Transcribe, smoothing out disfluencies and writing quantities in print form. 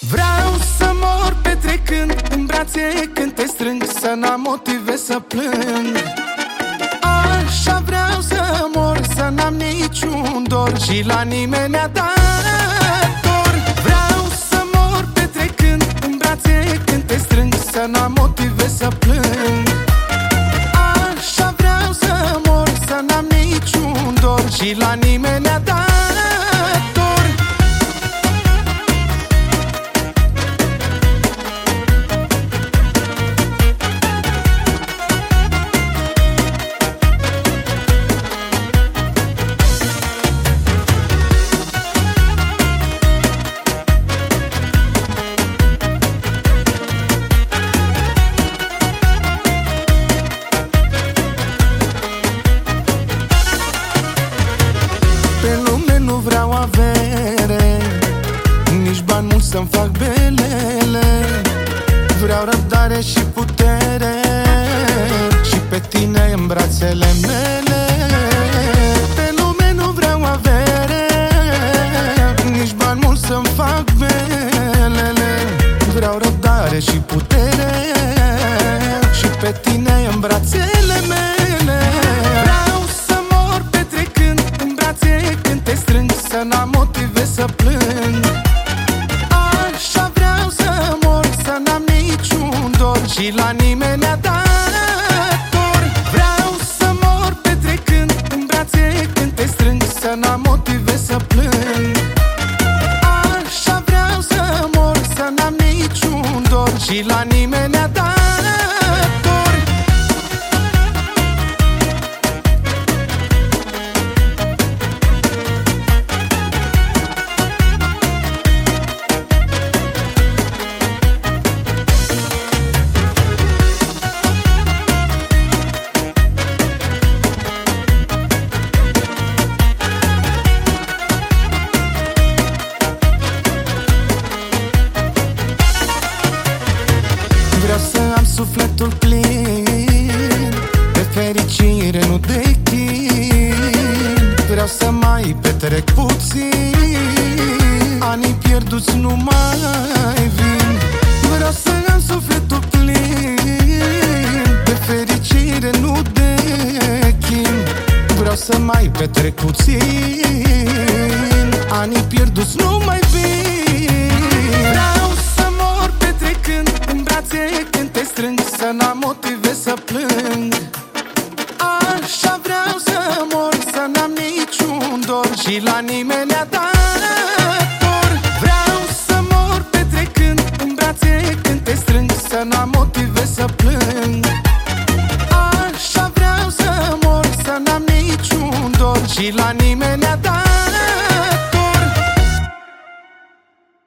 Vreau să mor petrecând în brațe când te strâng, să n-am motive să plâng. Așa vreau să mor, să n-am niciun dor și la nimeni ne-a dat dor. Vreau să mor petrecând în brațe când te strâng, să n-am motive să plâng. Așa vreau să mor, să n-am niciun dor și la nimeni ne-a dat dor. Pe lume nu vreau avere, nici bani mulți să-mi fac belele. Vreau răbdare și putere și pe tine în brațele mele. Pe lume nu vreau avere, nici bani mulți să-mi fac belele. Vreau răbdare și putere și pe tine în brațele mele. Vreau să mor petrecând în brațe când te strâng, să n-am motive să plâng. Așa vreau să mor, să n-am niciun dor și la nimeni ne-a dat dor. Vreau să mor petrecând în brațe când te strâng, să n-am motive să plâng. Așa vreau să mor, să n-am niciun dor și la nimeni ne-a dat dor. Vreau să am sufletul plin de fericire, nu de chin. Vreau să mai petrec puțin, anii pierduți nu mai vin. Vreau să am sufletul plin de fericire, nu de chin. Vreau să mai petrec puțin, anii pierduți nu mai vin. Vreau să mor petrecând în brațe când te strâng, să n-am motive să plâng. Așa vreau să mor, să n-am niciun dor și la nimeni ne-a dat dor. Vreau să mor petrecând în brațe când te strâng, să n-am motive să plâng. Așa vreau să mor, să n-am niciun dor și la nimeni ne-a dat